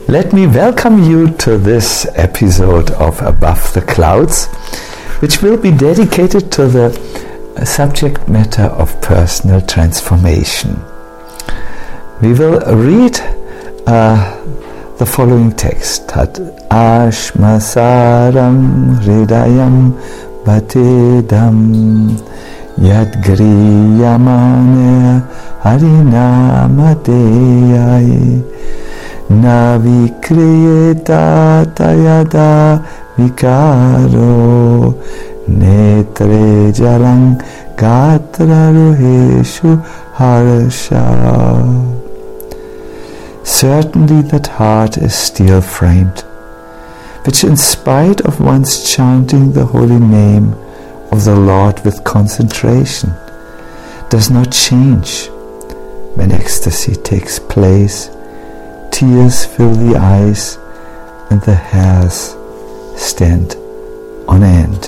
Let me welcome you to this episode of Above the Clouds, which will be dedicated to the subject matter of personal transformation. We will read the following text. Tat ashmasaram hridayam batedam yadgriyamane harinamadeyai navikriyeta tayada vikaro netre jalang gatraruheshu harsha. Certainly that heart is steel framed, which in spite of one's chanting the holy name of the Lord with concentration does not change. When ecstasy takes place, tears fill the eyes and the hairs stand on end.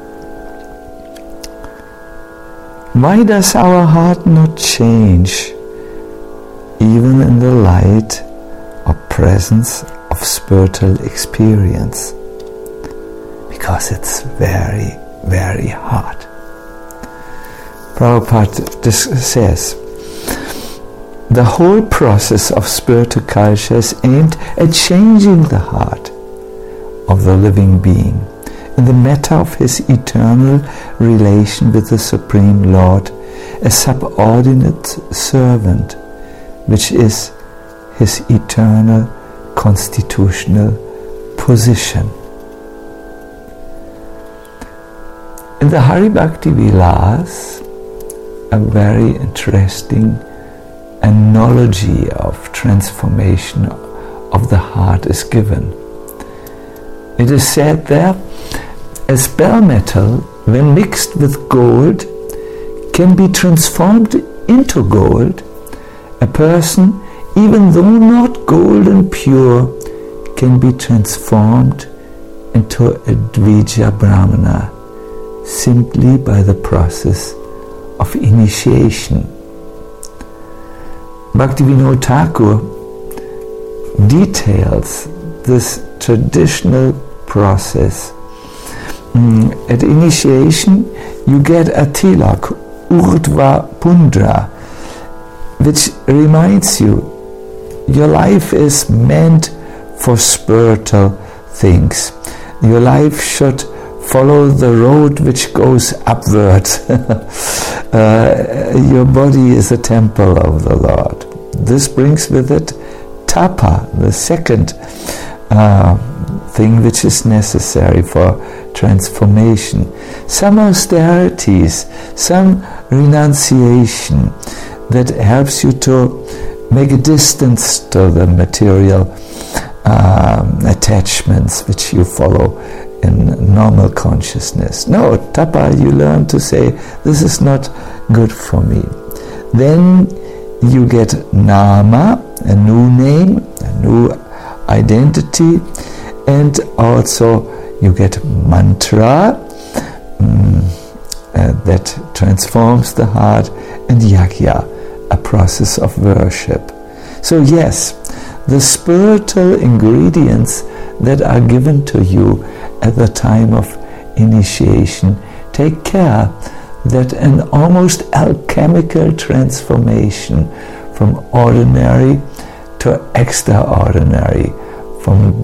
Why does our heart not change even in the light or presence of spiritual experience? Because it's very, very hard. Prabhupada says, the whole process of spiritual culture is aimed at changing the heart of the living being in the matter of his eternal relation with the Supreme Lord, a subordinate servant, which is his eternal constitutional position. In the Hari Bhakti Vilas, a very interesting analogy of transformation of the heart is given. It is said there, as bell metal, when mixed with gold, can be transformed into gold, a person, even though not golden pure, can be transformed into a Dvija Brahmana simply by the process of initiation. Bhaktivinoda Thakur details this traditional process. At initiation, you get a tilak, urdhva pundra, which reminds you your life is meant for spiritual things. Your life should follow the road which goes upward. Your body is a temple of the Lord. This brings with it tapa, the second thing which is necessary for transformation. Some austerities, some renunciation that helps you to make a distance to the material attachments which you follow in normal consciousness. No, tapa, you learn to say, this is not good for me. Then you get nama, a new name, a new identity, and also you get mantra that transforms the heart, and yajna, a process of worship. So yes, the spiritual ingredients that are given to you at the time of initiation take care that an almost alchemical transformation from ordinary to extraordinary, from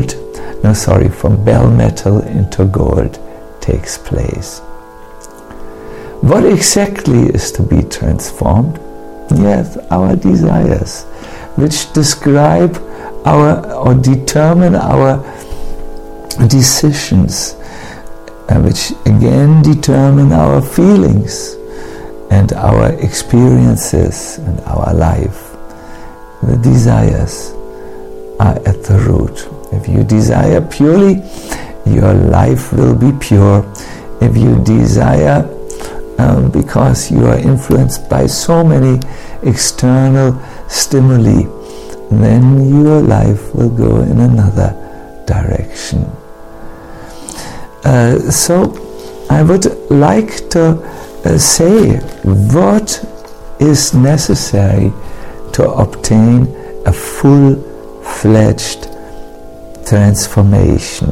bell metal into gold takes place. What exactly is to be transformed? Yes, our desires, which describe or determine our decisions, which again determine our feelings and our experiences and our life. The desires are at the root. If you desire purely, your life will be pure. If you desire because you are influenced by so many external stimuli, then your life will go in another direction. So I would like to say what is necessary to obtain a full full-fledged transformation.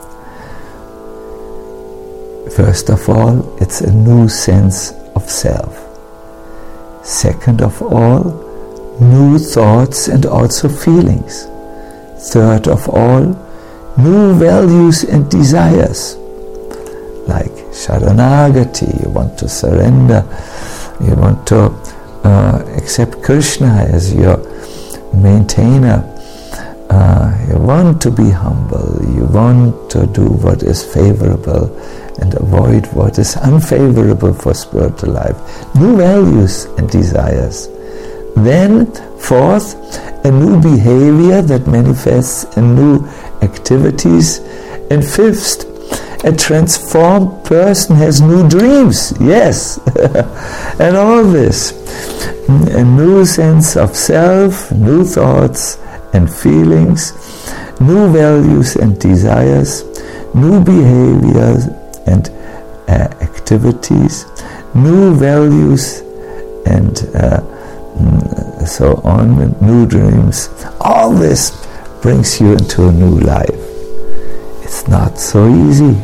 First of all, it's a new sense of self. Second of all, new thoughts and also feelings. Third of all, new values and desires, like Sharanagati. You want to surrender, you want to accept Krishna as your maintainer, you want to be humble, you want to do what is favorable and avoid what is unfavorable for spiritual life. New values and desires. Then, fourth, a new behavior that manifests in new activities. And fifth, a transformed person has new dreams. Yes. And all this. A new sense of self, new thoughts and feelings, new values and desires, new behaviors and activities, new values and so on, new dreams. All this brings you into a new life. It's not so easy.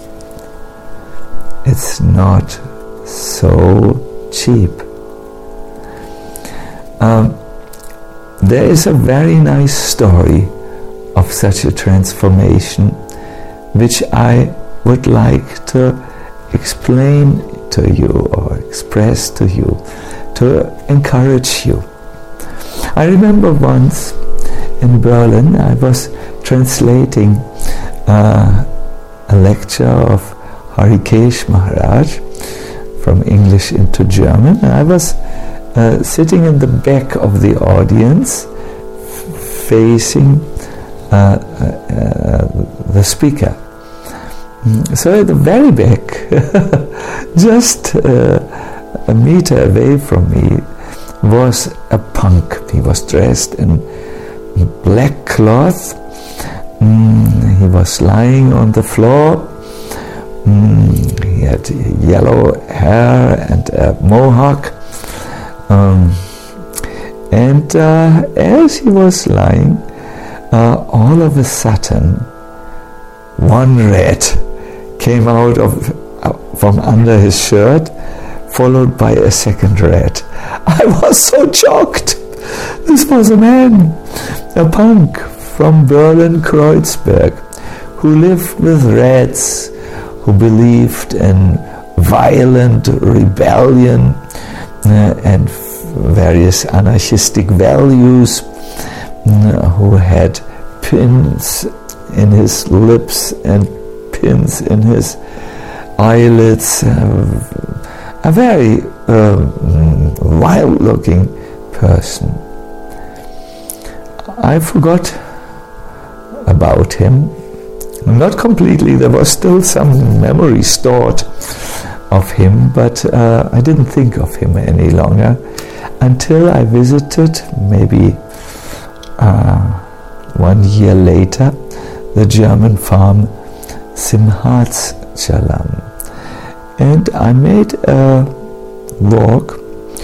It's not so cheap. There is a very nice story of such a transformation which I would like to explain to you or express to you to encourage you. I remember once in Berlin I was translating a lecture of Harikesh Maharaj from English into German, and I was sitting in the back of the audience facing the speaker. So at the very back, just a meter away from me, was a punk. He was dressed in black cloth. He was lying on the floor. He had yellow hair and a mohawk. And as he was lying, all of a sudden, one rat came out from under his shirt, followed by a second rat. I was so shocked. This was a man, a punk from Berlin-Kreuzberg, who lived with rats, who believed in violent rebellion and various anarchistic values, who had pins in his lips and pins in his eyelids, a very wild-looking person. I forgot about him. Not completely, there was still some memory stored of him, but I didn't think of him any longer until I visited, maybe 1 year later, the German farm Simhatschalam. And I made a walk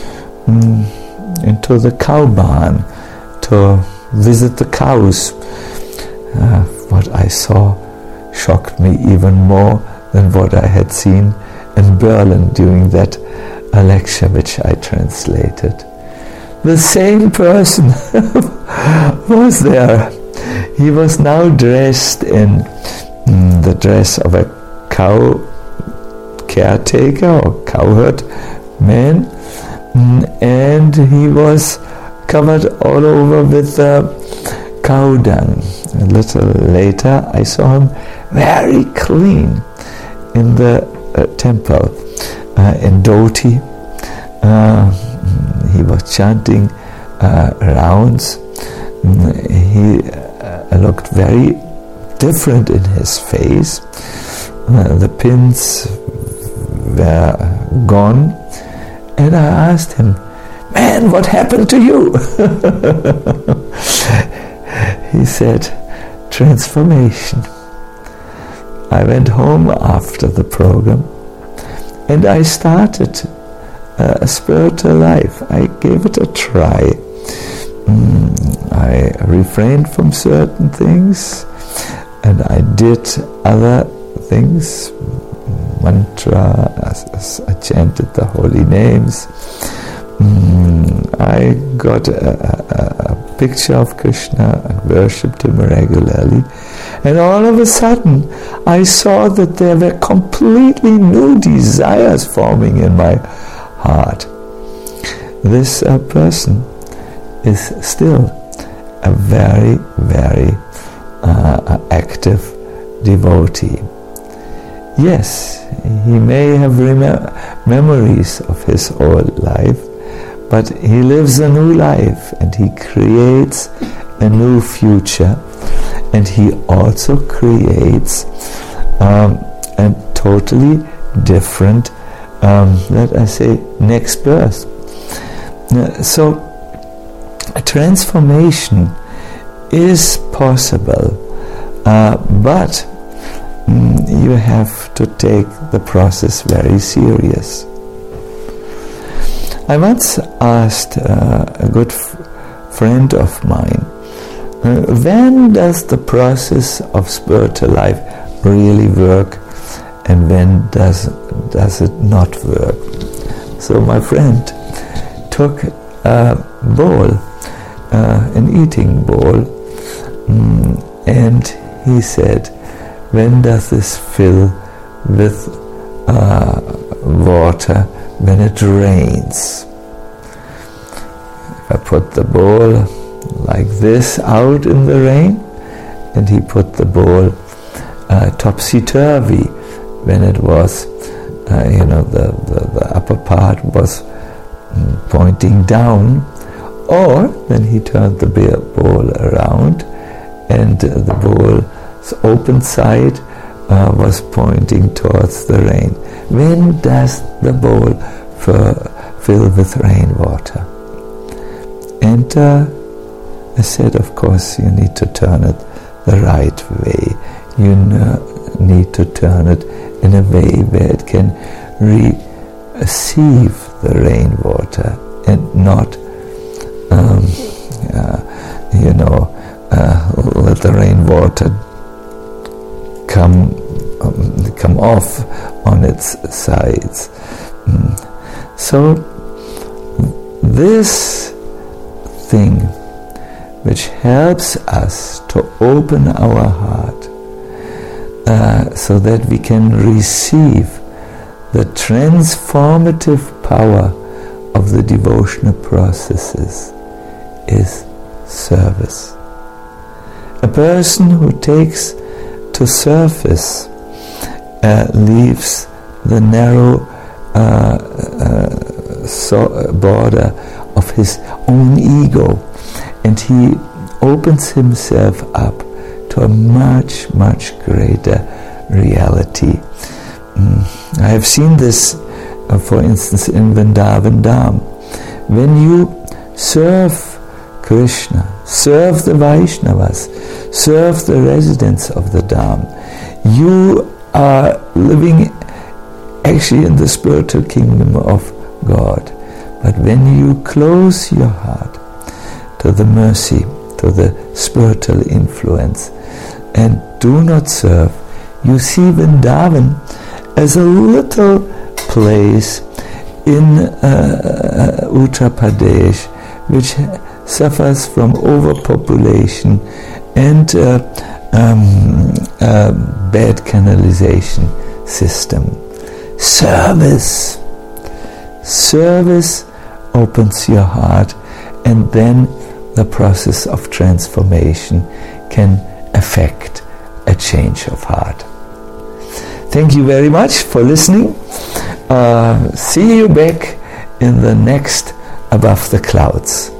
into the cow barn to visit the cows. What I saw shocked me even more than what I had seen in Berlin during that lecture which I translated. The same person was there. He was now dressed in the dress of a cow caretaker or cowherd man, and he was covered all over with cow dung. A little later I saw him very clean in the temple in Doti. He was chanting rounds. He looked very different in his face. The pins were gone, and I asked him, "Man, what happened to you?" He said, "Transformation." I went home after the program and I started a spiritual life. I gave it a try. I refrained from certain things, and I did other things, mantra, I chanted the holy names. I got a picture of Krishna and worshipped him regularly, and all of a sudden I saw that there were completely new desires forming in my heart. This person is still a very, very active devotee. Yes, he may have memories of his old life, but he lives a new life and he creates a new future, and he also creates a totally different, let us say, next birth. So a transformation is possible, but you have to take the process very serious. I once asked a good friend of mine, when does the process of spiritual life really work, and when does it not work? So my friend took a bowl, an eating bowl, and he said, when does this fill with water? When it rains. If I put the bowl like this out in the rain, and he put the bowl topsy-turvy, when it was, the upper part was pointing down, or when he turned the bowl around and the bowl's open side was pointing towards the rain. When does the bowl fill with rainwater? And I said, of course, you need to turn it the right way. You need to turn it in a way where it can receive the rainwater and not, let the rainwater come off on its sides. So this thing which helps us to open our heart so that we can receive the transformative power of the devotional processes is service. A person who takes to service leaves the narrow border of his own ego, and he opens himself up to a much, much greater reality. I have seen this, for instance, in Vrindavan Dham. When you serve Krishna, serve the Vaishnavas, serve the residents of the Dham, you are living actually in the spiritual kingdom of God. But when you close your heart to the mercy, to the spiritual influence, and do not serve, you see Vrindavan as a little place in Uttar Pradesh which suffers from overpopulation and bad canalization system. Service opens your heart, and then the process of transformation can affect a change of heart. Thank you very much for listening. See you back in the next Above the Clouds.